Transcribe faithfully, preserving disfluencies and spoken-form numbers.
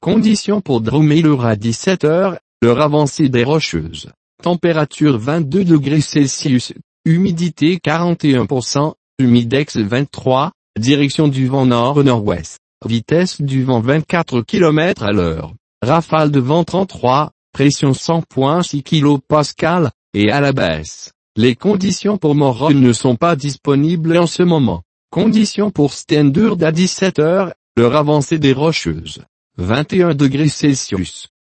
Conditions pour Drumheller à dix-sept heures, l'heure avancée des Rocheuses. Température vingt-deux degrés Celsius, humidité quarante et un pour cent, humidex vingt-trois, direction du vent nord-nord-ouest, vitesse du vent vingt-quatre kilomètres à l'heure, rafale de vent trente-trois, pression cent virgule six kilopascales, et à la baisse. Les conditions pour Morol ne sont pas disponibles en ce moment. Conditions pour Stendurd à dix-sept heures, l'heure avancée des Rocheuses. vingt et un degrés Celsius,